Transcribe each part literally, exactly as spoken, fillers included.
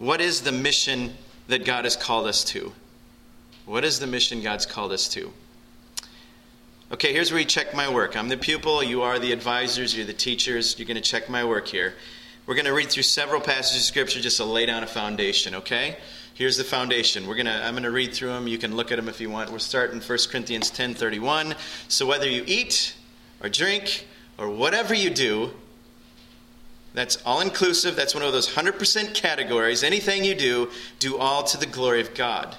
What is the mission that God has called us to? What is the mission God's called us to? Okay, here's where you check my work. I'm the pupil. You are the advisors. You're the teachers. You're going to check my work here. We're going to read through several passages of Scripture just to lay down a foundation, okay? Here's the foundation. We're gonna. I'm going to read through them. You can look at them if you want. We'll start in First Corinthians ten thirty-one. So whether you eat or drink or whatever you do, that's all-inclusive. That's one of those one hundred percent categories. Anything you do, do all to the glory of God.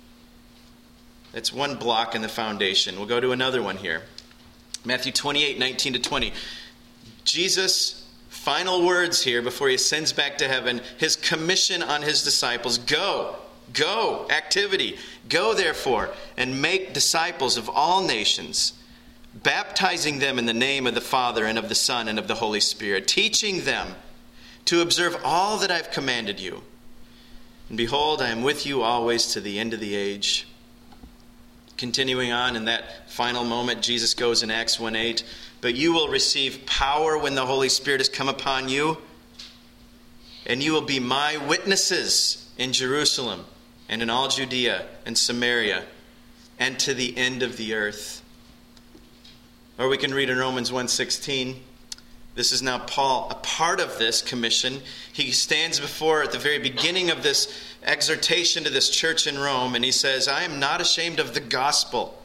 That's one block in the foundation. We'll go to another one here. Matthew twenty-eight, nineteen to twenty. Jesus' final words here before he ascends back to heaven, his commission on his disciples. Go, go, activity. Go, therefore, and make disciples of all nations, baptizing them in the name of the Father and of the Son and of the Holy Spirit, teaching them to observe all that I've commanded you. And behold, I am with you always to the end of the age. Continuing on in that final moment, Jesus goes in Acts one eight, but you will receive power when the Holy Spirit has come upon you, and you will be my witnesses in Jerusalem and in all Judea and Samaria and to the end of the earth. Or we can read in Romans one sixteen. This is now Paul, a part of this commission. He stands before at the very beginning of this exhortation to this church in Rome, and he says, I am not ashamed of the gospel,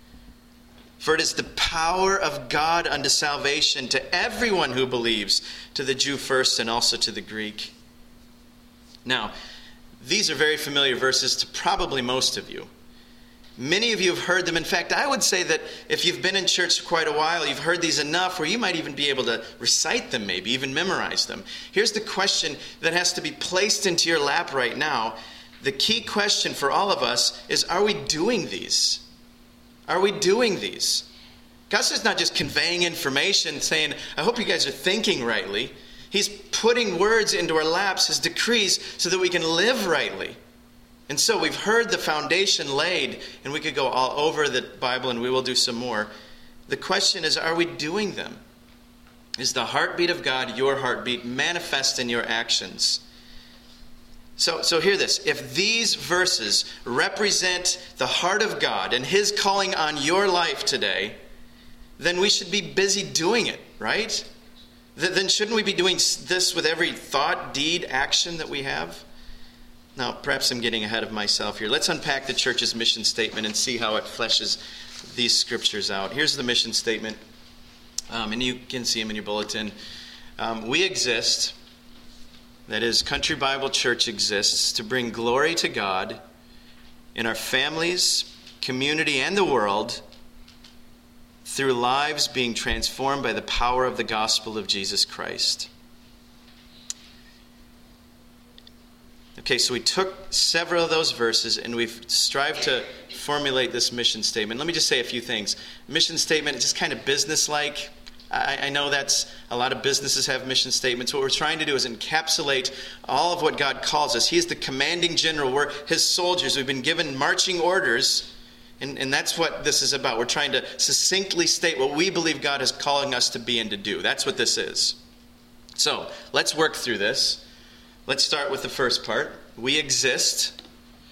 for it is the power of God unto salvation to everyone who believes, to the Jew first and also to the Greek. Now, these are very familiar verses to probably most of you. Many of you have heard them. In fact, I would say that if you've been in church for quite a while, you've heard these enough where you might even be able to recite them, maybe even memorize them. Here's the question that has to be placed into your lap right now. The key question for all of us is, are we doing these? Are we doing these? God's just not just conveying information, saying, I hope you guys are thinking rightly. He's putting words into our laps, his decrees, so that we can live rightly. And so we've heard the foundation laid, and we could go all over the Bible, and we will do some more. The question is, are we doing them? Is the heartbeat of God, your heartbeat, manifest in your actions? So, so hear this. If these verses represent the heart of God and his calling on your life today, then we should be busy doing it, right? Then shouldn't we be doing this with every thought, deed, action that we have? Now, perhaps I'm getting ahead of myself here. Let's unpack the church's mission statement and see how it fleshes these scriptures out. Here's the mission statement, um, and you can see them in your bulletin. Um, we exist, that is, Country Bible Church exists, to bring glory to God in our families, community, and the world through lives being transformed by the power of the gospel of Jesus Christ. Okay, so we took several of those verses and we've strived to formulate this mission statement. Let me just say a few things. Mission statement is just kind of business-like. I, I know that's a lot of businesses have mission statements. What we're trying to do is encapsulate all of what God calls us. He is the commanding general. We're his soldiers. We've been given marching orders, and, and that's what this is about. We're trying to succinctly state what we believe God is calling us to be and to do. That's what this is. So let's work through this. Let's start with the first part. We exist.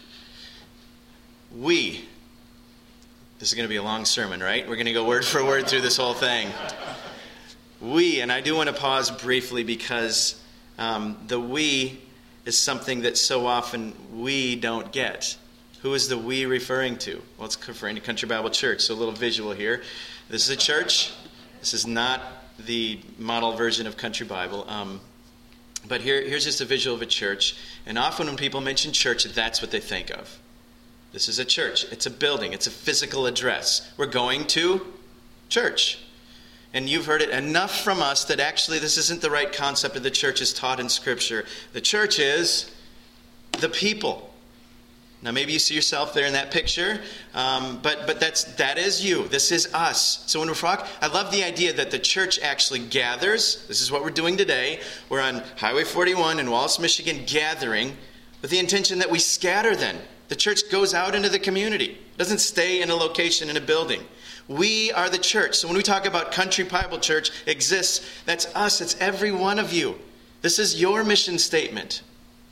We. This is going to be a long sermon, right? We're going to go word for word through this whole thing. We, and I do want to pause briefly because um, the we is something that so often we don't get. Who is the we referring to? Well, it's referring to Country Bible Church. So a little visual here. This is a church. This is not the model version of Country Bible. Um, But here, here's just a visual of a church. And often when people mention church, that's what they think of. This is a church. It's a building. It's a physical address. We're going to church. And you've heard it enough from us that actually this isn't the right concept of the church as taught in Scripture. The church is the people. Now maybe you see yourself there in that picture, um, but but that's that is you. This is us. So when we're talking, I love the idea that the church actually gathers. This is what we're doing today. We're on Highway forty-one in Wallace, Michigan, gathering with the intention that we scatter then. The church goes out into the community. It doesn't stay in a location in a building. We are the church. So when we talk about Country Bible Church exists, that's us. It's every one of you. This is your mission statement.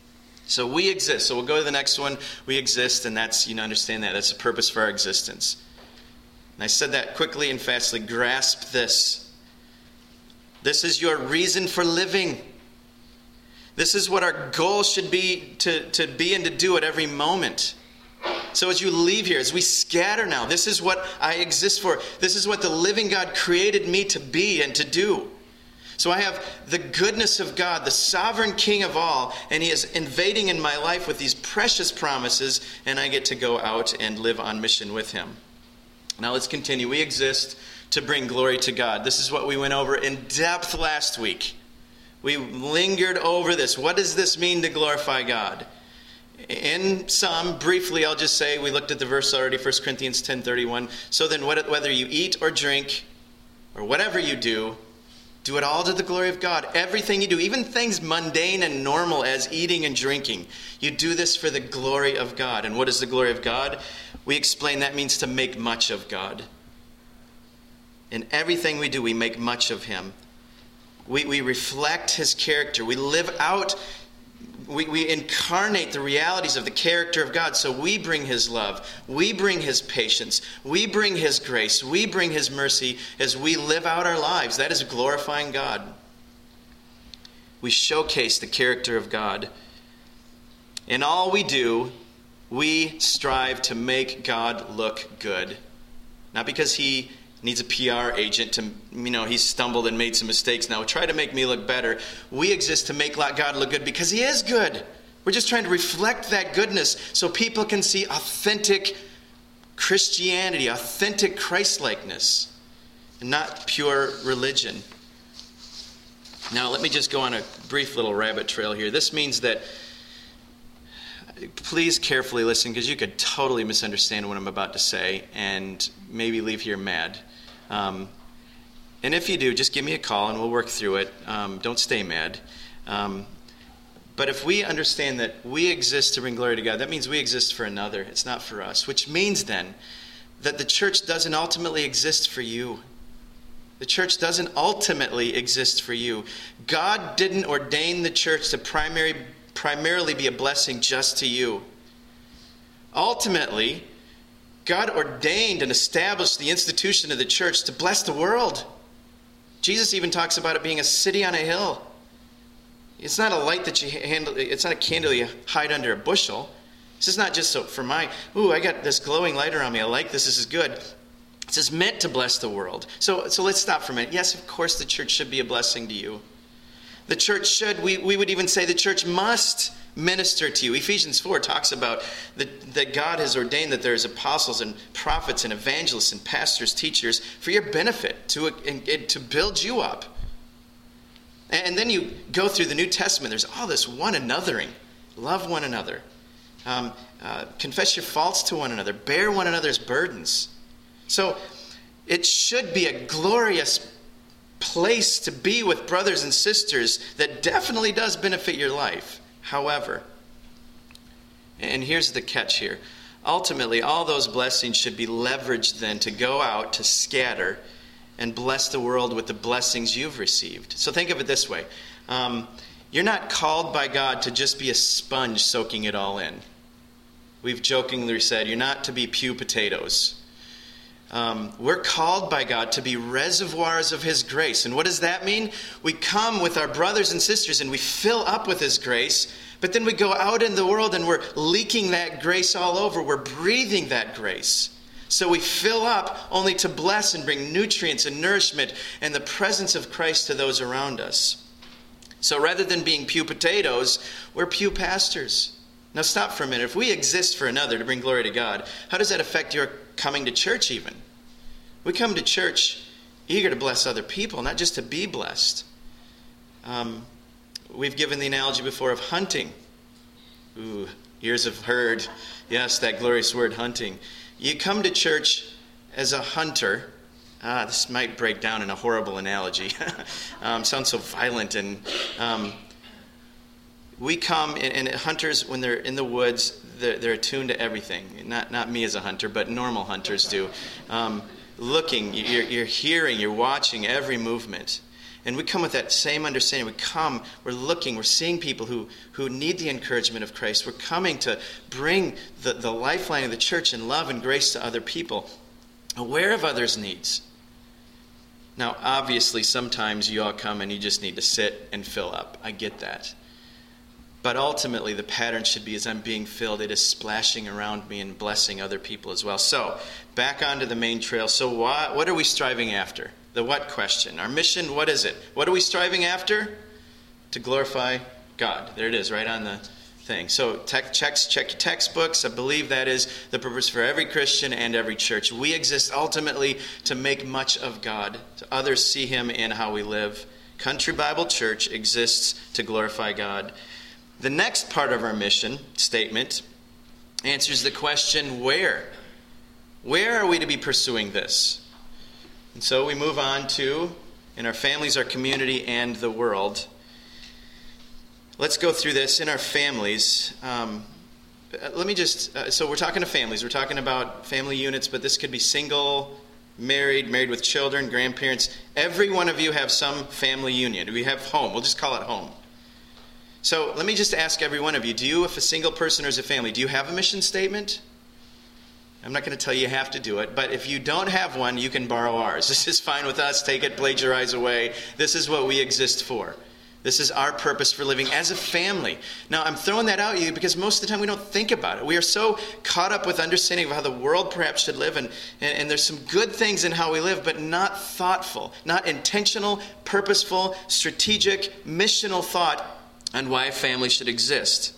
So we exist. So we'll go to the next one. We exist, and that's, you know, understand that. That's the purpose for our existence. And I said that quickly and fastly. Grasp this. This is your reason for living. This is what our goal should be to, to be and to do at every moment. So as you leave here, as we scatter now, this is what I exist for. This is what the living God created me to be and to do. So I have the goodness of God, the sovereign King of all, and He is invading in my life with these precious promises, and I get to go out and live on mission with Him. Now let's continue. We exist to bring glory to God. This is what we went over in depth last week. We lingered over this. What does this mean to glorify God? In some, briefly, I'll just say, we looked at the verse already, First Corinthians ten thirty-one. So then whether you eat or drink, or whatever you do, do it all to the glory of God. Everything you do, even things mundane and normal as eating and drinking, you do this for the glory of God. And what is the glory of God? We explain that means to make much of God. In everything we do, we make much of Him. We, we reflect His character. We live out, we, we incarnate the realities of the character of God. So we bring His love. We bring His patience. We bring His grace. We bring His mercy as we live out our lives. That is glorifying God. We showcase the character of God. In all we do, we strive to make God look good. Not because He needs a P R agent to, you know, he's stumbled and made some mistakes. Now try to make me look better. We exist to make God look good because He is good. We're just trying to reflect that goodness so people can see authentic Christianity, authentic Christ-likeness, and not pure religion. Now let me just go on a brief little rabbit trail here. This means that, please carefully listen, because you could totally misunderstand what I'm about to say and maybe leave here mad. Um, and if you do, just give me a call and we'll work through it. Um, don't stay mad. Um, but if we understand that we exist to bring glory to God, that means we exist for another. It's not for us. Which means then that the church doesn't ultimately exist for you. The church doesn't ultimately exist for you. God didn't ordain the church to primary primarily be a blessing just to you. Ultimately, God ordained and established the institution of the church to bless the world. Jesus even talks about it being a city on a hill. It's not a light that you handle, it's not a candle you hide under a bushel. This is not just so for my, ooh, I got this glowing light around me, I like this, this is good. This is meant to bless the world. So, so let's stop for a minute. Yes, of course the church should be a blessing to you. The church should, we, we would even say the church must minister to you. Ephesians four talks about the, that God has ordained that there's apostles and prophets and evangelists and pastors, teachers, for your benefit, to, and, and to build you up. And, and then you go through the New Testament, there's all this one anothering. Love one another. Um, uh, confess your faults to one another. Bear one another's burdens. So it should be a glorious place to be with brothers and sisters that definitely does benefit your life. However, and here's the catch here, ultimately all those blessings should be leveraged then to go out to scatter and bless the world with the blessings you've received. So think of it this way. Um, you're not called by God to just be a sponge soaking it all in. We've jokingly said you're not to be pew potatoes. Um, we're called by God to be reservoirs of His grace. And what does that mean? We come with our brothers and sisters and we fill up with His grace, but then we go out in the world and we're leaking that grace all over. We're breathing that grace. So we fill up only to bless and bring nutrients and nourishment and the presence of Christ to those around us. So rather than being pew potatoes, we're pew pastors. Now stop for a minute. If we exist for another to bring glory to God, how does that affect your coming to church even? We come to church eager to bless other people, not just to be blessed. Um, we've given the analogy before of hunting. Ooh, ears have heard. Yes, that glorious word, hunting. You come to church as a hunter. Ah, this might break down in a horrible analogy. um, sounds so violent. And um, we come, and, and hunters, when they're in the woods, they're, they're attuned to everything. Not not me as a hunter, but normal hunters do. Um, looking, you're, you're hearing, you're watching every movement. And we come with that same understanding. We come, we're looking, we're seeing people who, who need the encouragement of Christ. We're coming to bring the, the lifeline of the church in love and grace to other people, aware of others' needs. Now, obviously, sometimes you all come and you just need to sit and fill up. I get that. But ultimately, the pattern should be as I'm being filled, it is splashing around me and blessing other people as well. So, back onto the main trail. So, why, what are we striving after? The what question. Our mission, what is it? What are we striving after? To glorify God. There it is, right on the thing. So, tech checks, check your textbooks. I believe that is the purpose for every Christian and every church. We exist ultimately to make much of God, to others see Him in how we live. Country Bible Church exists to glorify God. The next part of our mission statement answers the question, where? Where are we to be pursuing this? And so we move on to, in our families, our community, and the world. Let's go through this in our families. Um, let me just, uh, so we're talking to families. We're talking about family units, but this could be single, married, married with children, grandparents. Every one of you have some family union. We have home. We'll just call it home. So let me just ask every one of you, do you, if a single person or as a family, do you have a mission statement? I'm not going to tell you you have to do it, but if you don't have one, you can borrow ours. This is fine with us. Take it, plagiarize away. This is what we exist for. This is our purpose for living as a family. Now, I'm throwing that out at you because most of the time we don't think about it. We are so caught up with understanding of how the world perhaps should live, and, and, and there's some good things in how we live, but not thoughtful, not intentional, purposeful, strategic, missional thought on why a family should exist.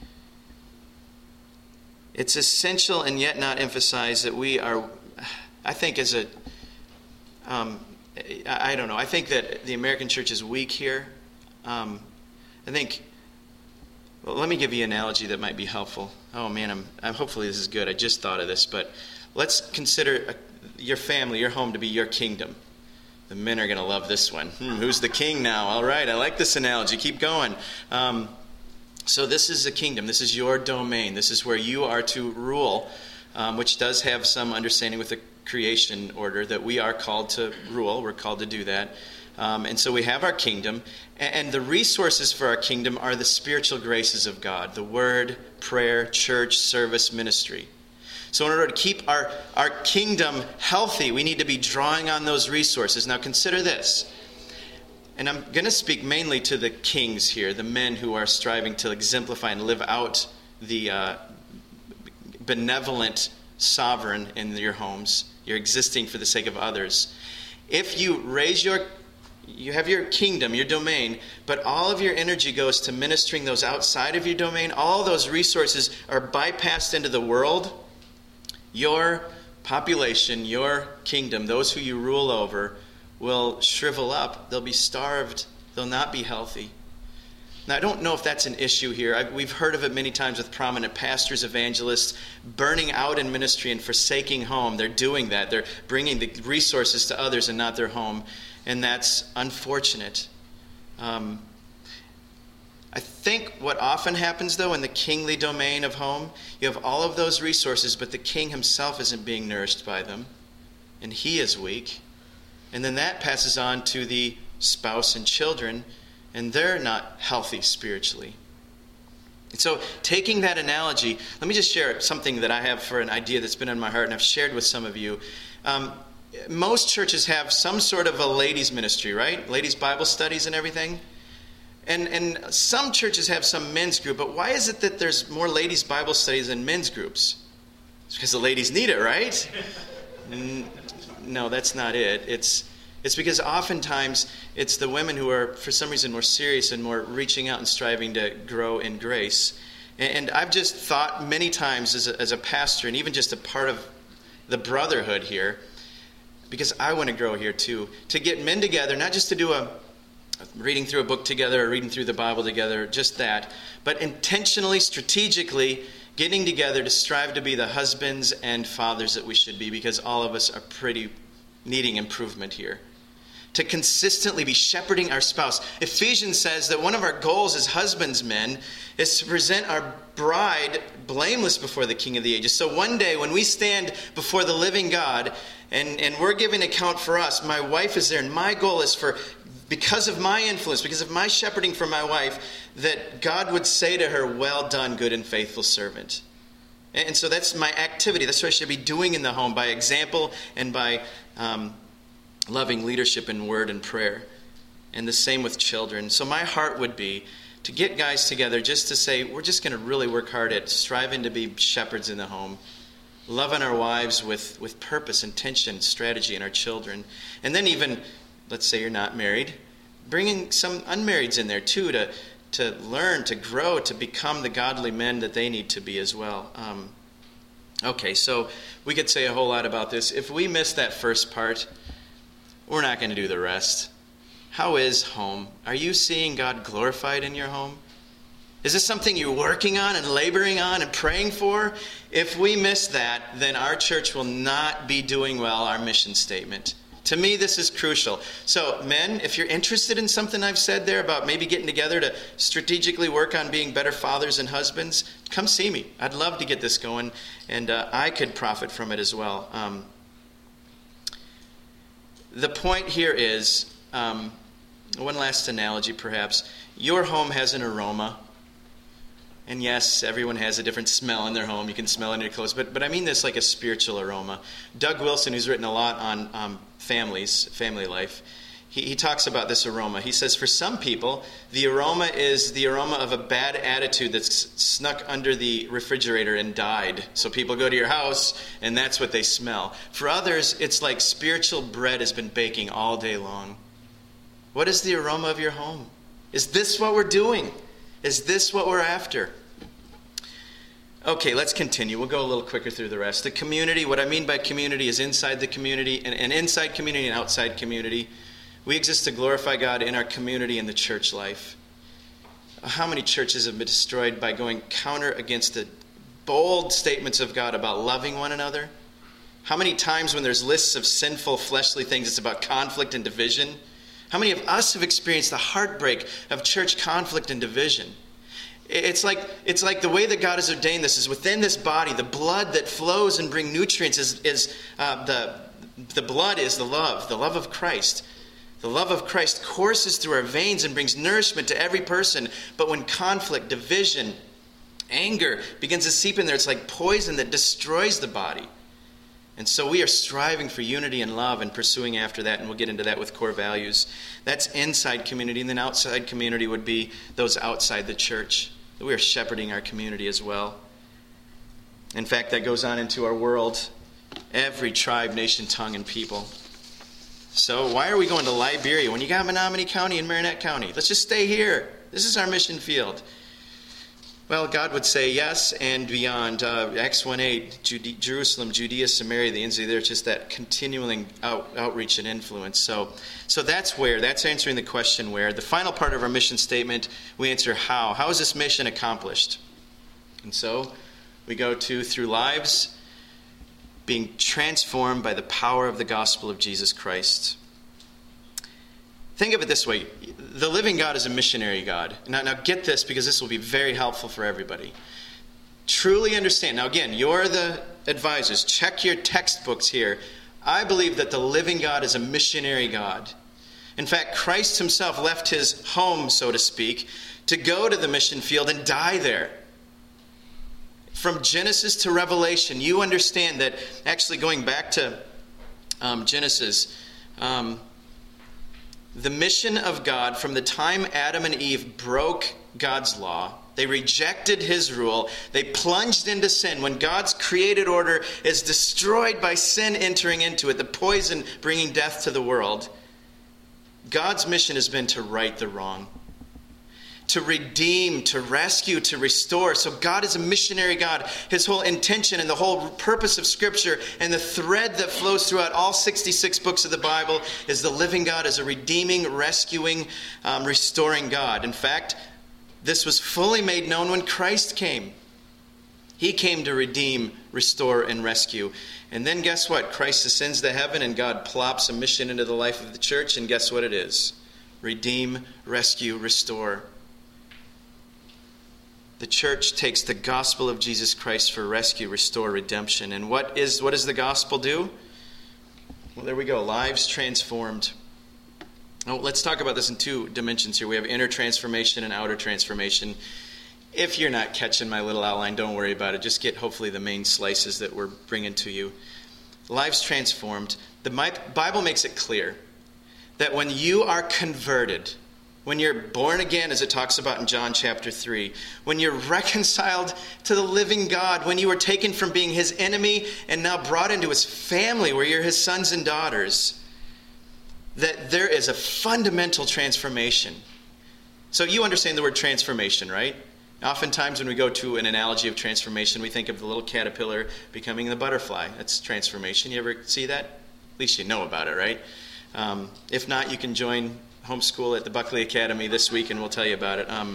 It's essential and yet not emphasized that we are, I think as a, um, I don't know, I think that the American church is weak here. Um, I think, well, let me give you an analogy that might be helpful. Oh man, I'm, I'm hopefully this is good. I just thought of this, but let's consider a, your family, your home to be your kingdom. The men are going to love this one. Hmm, who's the king now? All right, I like this analogy. Keep going. Um, so this is a kingdom. This is your domain. This is where you are to rule, um, which does have some understanding with the creation order that we are called to rule. We're called to do that. Um, and so we have our kingdom. And, and the resources for our kingdom are the spiritual graces of God. The word, prayer, church, service, ministry. So in order to keep our, our kingdom healthy, we need to be drawing on those resources. Now consider this. And I'm going to speak mainly to the kings here, the men who are striving to exemplify and live out the uh, benevolent sovereign in your homes. You're existing for the sake of others. If you raise your, you have your kingdom, your domain, but all of your energy goes to ministering those outside of your domain, all those resources are bypassed into the world, your population, your kingdom, those who you rule over, will shrivel up. They'll be starved. They'll not be healthy. Now, I don't know if that's an issue here. I, we've heard of it many times with prominent pastors, evangelists, burning out in ministry and forsaking home. They're doing that. They're bringing the resources to others and not their home. And that's unfortunate. Um, I think what often happens, though, in the kingly domain of home, you have all of those resources, but the king himself isn't being nourished by them, and he is weak. And then that passes on to the spouse and children, and they're not healthy spiritually. And so, taking that analogy, let me just share something that I have for an idea that's been on my heart, and I've shared with some of you. Um, most churches have some sort of a ladies' ministry, right? Ladies' Bible studies and everything. And and some churches have some men's group, but why is it that there's more ladies' Bible studies than men's groups? It's because the ladies need it, right? No, that's not it. It's it's because oftentimes it's the women who are, for some reason, more serious and more reaching out and striving to grow in grace. And I've just thought many times as a, as a pastor, and even just a part of the brotherhood here, because I want to grow here too, to get men together, not just to do a reading through a book together or reading through the Bible together, just that, but intentionally, strategically getting together to strive to be the husbands and fathers that we should be, because all of us are pretty needing improvement here. To consistently be shepherding our spouse. Ephesians says that one of our goals as husbands, men, is to present our bride blameless before the King of the ages. So one day when we stand before the living God and, and we're giving account for us, my wife is there, and my goal is for because of my influence, because of my shepherding for my wife, that God would say to her, well done, good and faithful servant. And so that's my activity. That's what I should be doing in the home, by example and by um, loving leadership in word and prayer. And the same with children. So my heart would be to get guys together just to say, we're just going to really work hard at striving to be shepherds in the home, loving our wives with, with purpose, intention, strategy, and our children. And then even, let's say you're not married, bringing some unmarrieds in there too to, to learn, to grow, to become the godly men that they need to be as well. Um, okay, so we could say a whole lot about this. If we miss that first part, we're not going to do the rest. How is home? Are you seeing God glorified in your home? Is this something you're working on and laboring on and praying for? If we miss that, then our church will not be doing well our mission statement. To me, this is crucial. So, men, if you're interested in something I've said there about maybe getting together to strategically work on being better fathers and husbands, come see me. I'd love to get this going, and uh, I could profit from it as well. Um, the point here is, um, one last analogy perhaps. Your home has an aroma. And yes, everyone has a different smell in their home. You can smell it in your clothes. But, but I mean this like a spiritual aroma. Doug Wilson, who's written a lot on um, families, family life, he, he talks about this aroma. He says, for some people, the aroma is the aroma of a bad attitude that's snuck under the refrigerator and died. So people go to your house, and that's what they smell. For others, it's like spiritual bread has been baking all day long. What is the aroma of your home? Is this what we're doing? Is this what we're after? Okay, let's continue. We'll go a little quicker through the rest. The community, what I mean by community is inside the community, and, and inside community and outside community. We exist to glorify God in our community and the church life. How many churches have been destroyed by going counter against the bold statements of God about loving one another? How many times when there's lists of sinful, fleshly things, it's about conflict and division? How many of us have experienced the heartbreak of church conflict and division? It's like it's like the way that God has ordained this is within this body, the blood that flows and brings nutrients is, is uh, the, the blood is the love, the love of Christ. The love of Christ courses through our veins and brings nourishment to every person. But when conflict, division, anger begins to seep in there, it's like poison that destroys the body. And so we are striving for unity and love and pursuing after that, and we'll get into that with core values. That's inside community, and then outside community would be those outside the church. We are shepherding our community as well. In fact, that goes on into our world, every tribe, nation, tongue, and people. So why are we going to Liberia when you got Menominee County and Marinette County? Let's just stay here. This is our mission field. Well, God would say yes and beyond. Uh, Acts one eight, Jude- Jerusalem, Judea, Samaria, the ends of the earth, just that continuing out, outreach and influence. So, so that's where, that's answering the question where. The final part of our mission statement, we answer how. How is this mission accomplished? And so we go to through lives being transformed by the power of the gospel of Jesus Christ. Think of it this way. The living God is a missionary God. Now, now get this, because this will be very helpful for everybody. Truly understand. Now again, you're the advisors. Check your textbooks here. I believe that the living God is a missionary God. In fact, Christ himself left his home, so to speak, to go to the mission field and die there. From Genesis to Revelation, you understand that, actually going back to um, Genesis, um, the mission of God from the time Adam and Eve broke God's law, they rejected his rule, they plunged into sin. When God's created order is destroyed by sin entering into it, the poison bringing death to the world, God's mission has been to right the wrong, to redeem, to rescue, to restore. So God is a missionary God. His whole intention and the whole purpose of Scripture and the thread that flows throughout all sixty-six books of the Bible is the living God as a redeeming, rescuing, um, restoring God. In fact, this was fully made known when Christ came. He came to redeem, restore, and rescue. And then guess what? Christ ascends to heaven and God plops a mission into the life of the church, and guess what it is? Redeem, rescue, restore. The church takes the gospel of Jesus Christ for rescue, restore, redemption. And what is what does the gospel do? Well, there we go. Lives transformed. Now, let's talk about this in two dimensions here. We have inner transformation and outer transformation. If you're not catching my little outline, don't worry about it. Just get, hopefully, the main slices that we're bringing to you. Lives transformed. The Bible makes it clear that when you are converted, when you're born again, as it talks about in John chapter three, when you're reconciled to the living God, when you were taken from being his enemy and now brought into his family where you're his sons and daughters, that there is a fundamental transformation. So you understand the word transformation, right? Oftentimes when we go to an analogy of transformation, we think of the little caterpillar becoming the butterfly. That's transformation. You ever see that? At least you know about it, right? Um, if not, you can join homeschool at the Buckley Academy this week and we'll tell you about it. Um,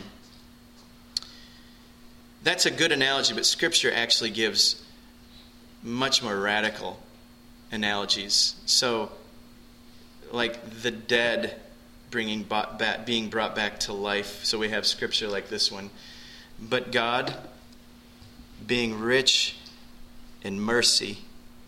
that's a good analogy, but Scripture actually gives much more radical analogies. So, like the dead bringing back, being brought back to life. So we have Scripture like this one. But God, being rich in mercy,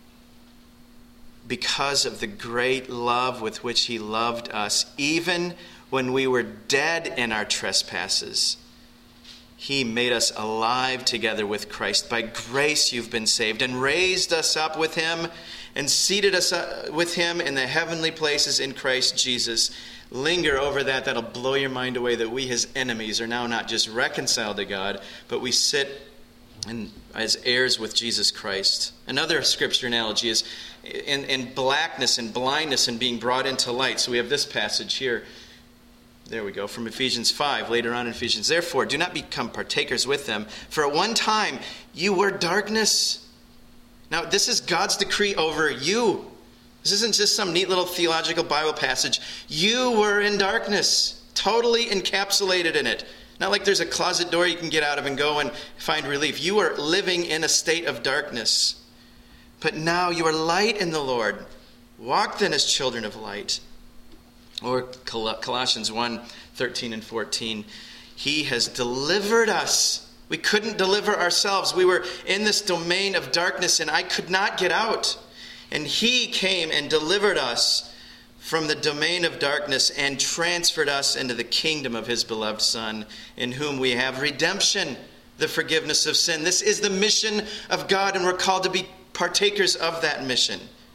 because of the great love with which he loved us, even when we were dead in our trespasses, he made us alive together with Christ. By grace you've been saved, and raised us up with him, and seated us with him in the heavenly places in Christ Jesus. Linger over that. That'll blow your mind away, that we, his enemies, are now not just reconciled to God, but we sit in, as heirs with Jesus Christ. Another Scripture analogy is in, in blackness and blindness and being brought into light. So we have this passage here. There we go, from Ephesians five, later on in Ephesians. Therefore, do not become partakers with them, for at one time you were darkness. Now, this is God's decree over you. This isn't just some neat little theological Bible passage. You were in darkness, totally encapsulated in it. Not like there's a closet door you can get out of and go and find relief. You are living in a state of darkness. But now you are light in the Lord. Walk then as children of light. Or Colossians one, thirteen and fourteen. He has delivered us. We couldn't deliver ourselves. We were in this domain of darkness and I could not get out. And he came and delivered us from the domain of darkness and transferred us into the kingdom of his beloved Son, in whom we have redemption, the forgiveness of sin. This is the mission of God, and we're called to be partakers of that mission.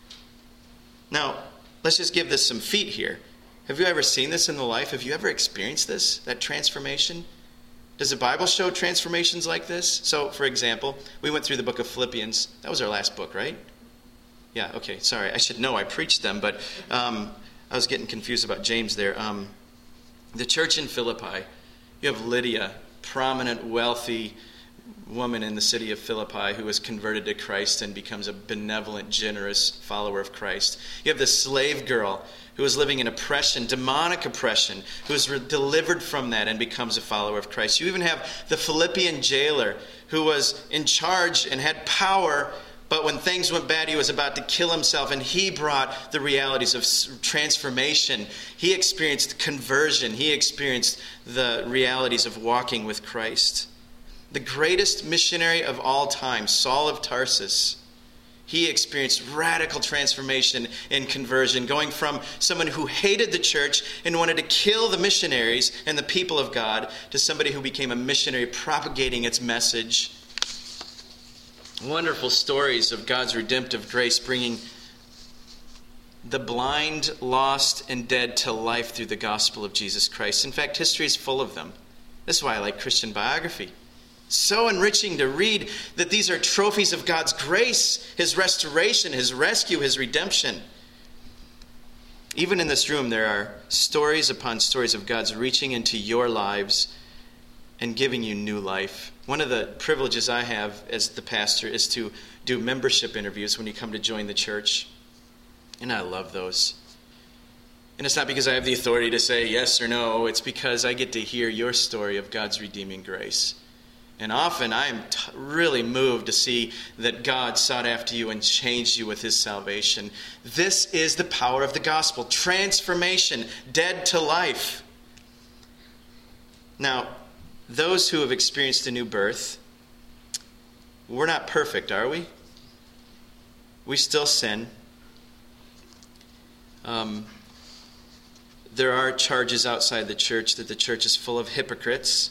Now, let's just give this some feet here. Have you ever seen this in the life? Have you ever experienced this, that transformation? Does the Bible show transformations like this? So, for example, we went through the book of Philippians. That was our last book, right? Yeah, okay, sorry. I should know I preached them, but um, I was getting confused about James there. Um, the church in Philippi, you have Lydia, prominent, wealthy woman in the city of Philippi who was converted to Christ and becomes a benevolent, generous follower of Christ. You have the slave girl who was living in oppression, demonic oppression, who was re- delivered from that and becomes a follower of Christ. You even have the Philippian jailer who was in charge and had power, but when things went bad, he was about to kill himself, and he brought the realities of transformation. He experienced conversion. He experienced the realities of walking with Christ. The greatest missionary of all time, Saul of Tarsus, he experienced radical transformation and conversion, going from someone who hated the church and wanted to kill the missionaries and the people of God to somebody who became a missionary propagating its message. Wonderful stories of God's redemptive grace bringing the blind, lost, and dead to life through the gospel of Jesus Christ. In fact, history is full of them. This is why I like Christian biography. So enriching to read that these are trophies of God's grace, his restoration, his rescue, his redemption. Even in this room, there are stories upon stories of God's reaching into your lives and giving you new life. One of the privileges I have as the pastor is to do membership interviews when you come to join the church. And I love those. And it's not because I have the authority to say yes or no. It's because I get to hear your story of God's redeeming grace. And often I am t- really moved to see that God sought after you and changed you with his salvation. This is the power of the gospel. Transformation, dead to life. Now, those who have experienced a new birth, we're not perfect, are we? We still sin. Um, there are charges outside the church that the church is full of hypocrites.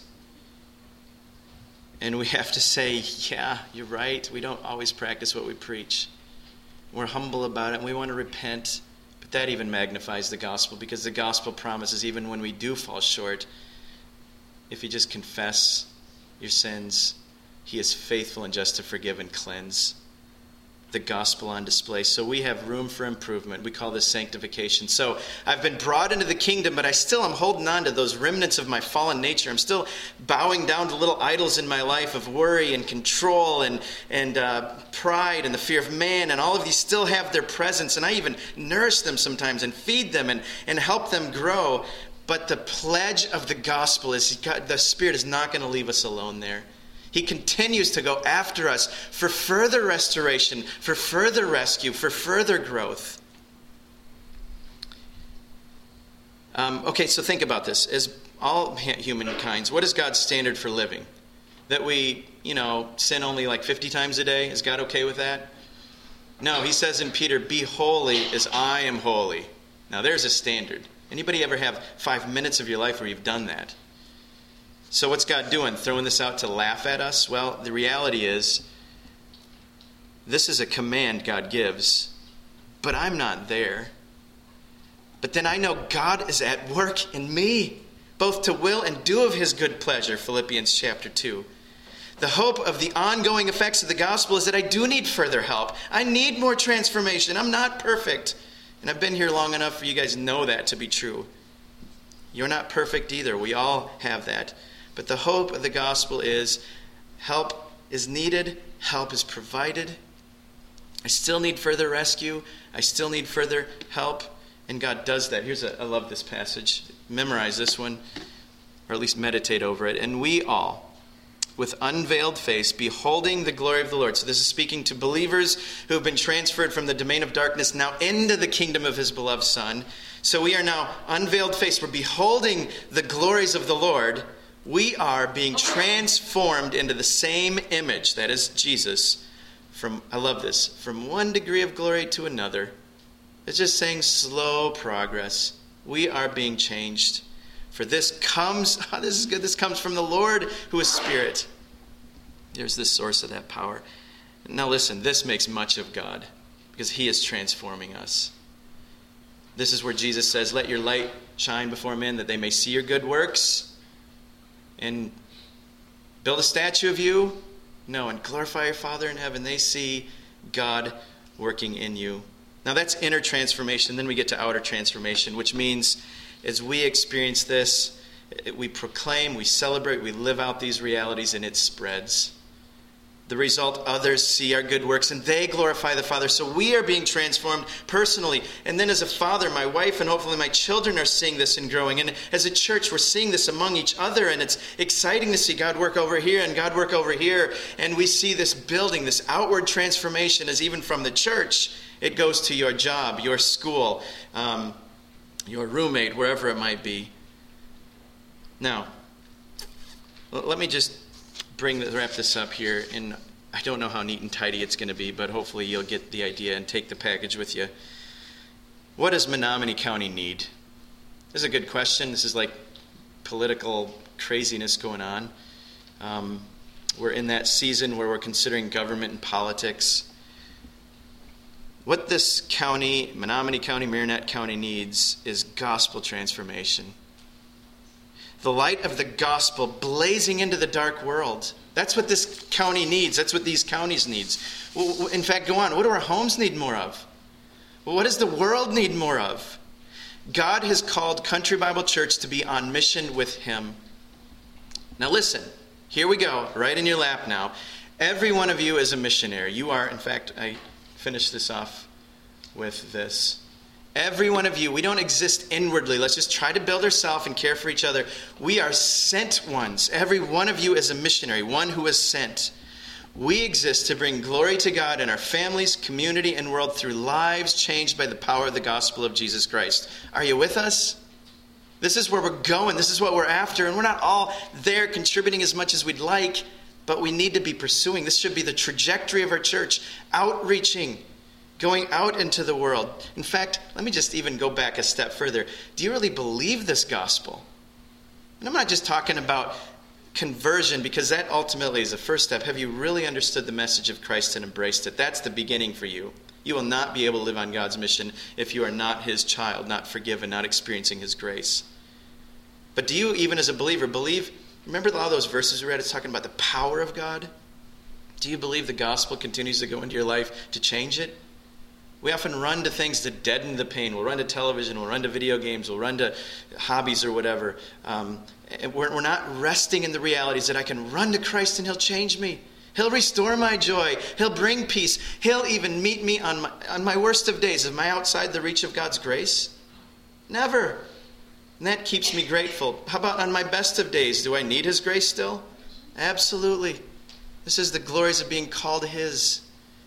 And we have to say, yeah, you're right. We don't always practice what we preach. We're humble about it and we want to repent. But that even magnifies the gospel, because the gospel promises even when we do fall short, if you just confess your sins, he is faithful and just to forgive and cleanse. The gospel on display. So we have room for improvement. We call this sanctification. So I've been brought into the kingdom, but I still am holding on to those remnants of my fallen nature. I'm still bowing down to little idols in my life of worry and control and, and uh, pride and the fear of man. And all of these still have their presence. And I even nourish them sometimes and feed them and, and help them grow. But the pledge of the gospel is God, the Spirit is not going to leave us alone there. He continues to go after us for further restoration, for further rescue, for further growth. Um, okay, so think about this. As all humankind, what is God's standard for living? That we, you know, sin only like fifty times a day? Is God okay with that? No, he says in Peter, be holy as I am holy. Now there's a standard. Anybody ever have five minutes of your life where you've done that? So what's God doing? Throwing this out to laugh at us? Well, the reality is, this is a command God gives, but I'm not there. But then I know God is at work in me, both to will and do of his good pleasure, Philippians chapter two. The hope of the ongoing effects of the gospel is that I do need further help. I need more transformation. I'm not perfect. And I've been here long enough for you guys to know that to be true. You're not perfect either. We all have that. But the hope of the gospel is help is needed, help is provided. I still need further rescue. I still need further help. And God does that. Here's a, I love this passage. Memorize this one, or at least meditate over it. And we all, with unveiled face, beholding the glory of the Lord. So this is speaking to believers who have been transferred from the domain of darkness now into the kingdom of his beloved Son. So we are now unveiled face. We're beholding the glories of the Lord. We are being transformed into the same image, that is Jesus, from, I love this, from one degree of glory to another. It's just saying slow progress. We are being changed. For this comes, oh, this is good, this comes from the Lord who is Spirit. There's the source of that power. Now listen, this makes much of God, because he is transforming us. This is where Jesus says, let your light shine before men, that they may see your good works and build a statue of you? No, and glorify your Father in heaven. They see God working in you. Now that's inner transformation. Then we get to outer transformation, which means as we experience this, we proclaim, we celebrate, we live out these realities, and it spreads. The result, others see our good works and they glorify the Father. So we are being transformed personally. And then as a father, my wife and hopefully my children are seeing this and growing. And as a church, we're seeing this among each other. And it's exciting to see God work over here and God work over here. And we see this building, this outward transformation as even from the church, it goes to your job, your school, um, your roommate, wherever it might be. Now, let me just bring the, wrap this up here. And I don't know how neat and tidy it's going to be, but hopefully you'll get the idea and take the package with you. What does Menominee County need? This is a good question. This is like political craziness going on. Um, we're in that season where we're considering government and politics. What this county, Menominee County, Marinette County needs is gospel transformation. The light of the gospel blazing into the dark world. That's what this county needs. That's what these counties needs. In fact, go on. What do our homes need more of? What does the world need more of? God has called Country Bible Church to be on mission with him. Now listen, here we go, right in your lap now. Every one of you is a missionary. You are, in fact, I finished this off with this. Every one of you, we don't exist inwardly. Let's just try to build ourselves and care for each other. We are sent ones. Every one of you is a missionary, one who is sent. We exist to bring glory to God in our families, community, and world through lives changed by the power of the gospel of Jesus Christ. Are you with us? This is where we're going. This is what we're after. And we're not all there contributing as much as we'd like, but we need to be pursuing. This should be the trajectory of our church, outreaching Going out into the world. In fact, let me just even go back a step further. Do you really believe this gospel? And I'm not just talking about conversion, because that ultimately is the first step. Have you really understood the message of Christ and embraced it? That's the beginning for you. You will not be able to live on God's mission if you are not his child, not forgiven, not experiencing his grace. But do you, even as a believer, believe, remember all those verses we read? It's talking about the power of God. Do you believe the gospel continues to go into your life to change it? We often run to things that deaden the pain. We'll run to television, we'll run to video games, we'll run to hobbies or whatever. Um, and we're, we're not resting in the realities that I can run to Christ and he'll change me. He'll restore my joy. He'll bring peace. He'll even meet me on my, on my worst of days. Am I outside the reach of God's grace? Never. And that keeps me grateful. How about on my best of days? Do I need his grace still? Absolutely. This is the glories of being called his.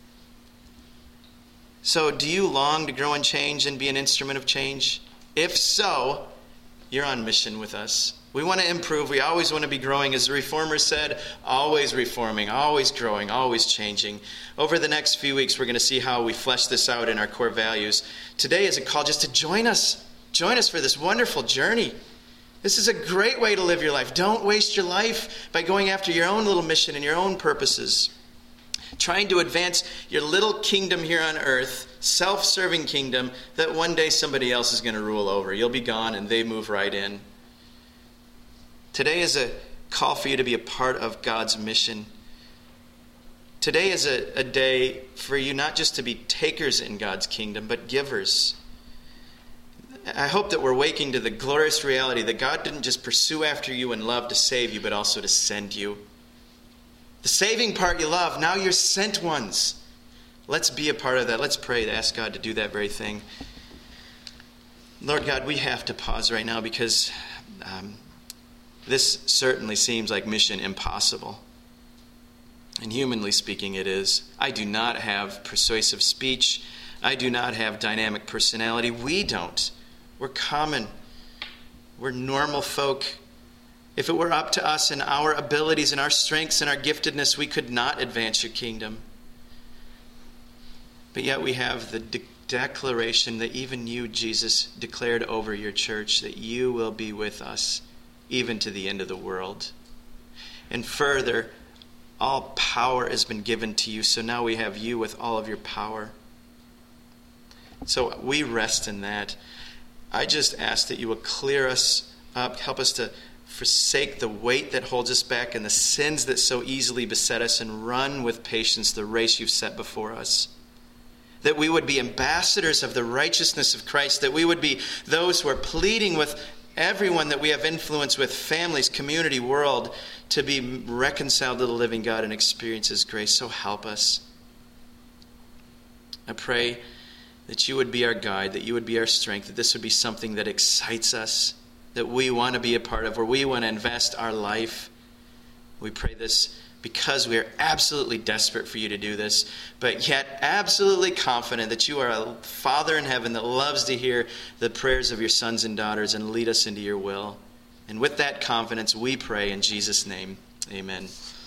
So do you long to grow and change and be an instrument of change? If so, you're on mission with us. We want to improve. We always want to be growing. As the Reformer said, always reforming, always growing, always changing. Over the next few weeks, we're going to see how we flesh this out in our core values. Today is a call just to join us. Join us for this wonderful journey. This is a great way to live your life. Don't waste your life by going after your own little mission and your own purposes. Trying to advance your little kingdom here on earth, self-serving kingdom that one day somebody else is going to rule over. You'll be gone and they move right in. Today is a call for you to be a part of God's mission. Today is a, a day for you not just to be takers in God's kingdom, but givers. I hope that we're waking to the glorious reality that God didn't just pursue after you in love to save you, but also to send you. The saving part you love, now you're sent ones. Let's be a part of that. Let's pray to ask God to do that very thing. Lord God, we have to pause right now because um, this certainly seems like mission impossible. And humanly speaking, it is. I do not have persuasive speech. I do not have dynamic personality. We don't. We're common. We're normal folk. If it were up to us and our abilities and our strengths and our giftedness, we could not advance your kingdom. But yet we have the de- declaration that even you, Jesus, declared over your church that you will be with us even to the end of the world. And further, all power has been given to you, so now we have you with all of your power. So we rest in that. I just ask that you will clear us up, help us to forsake the weight that holds us back and the sins that so easily beset us, and run with patience the race you've set before us. That we would be ambassadors of the righteousness of Christ, that we would be those who are pleading with everyone that we have influence with, families, community, world, to be reconciled to the living God and experience his grace. So help us. I pray that you would be our guide, that you would be our strength, that this would be something that excites us, that we want to be a part of, where we want to invest our life. We pray this because we are absolutely desperate for you to do this, but yet absolutely confident that you are a Father in heaven that loves to hear the prayers of your sons and daughters and lead us into your will. And with that confidence, we pray in Jesus' name. Amen.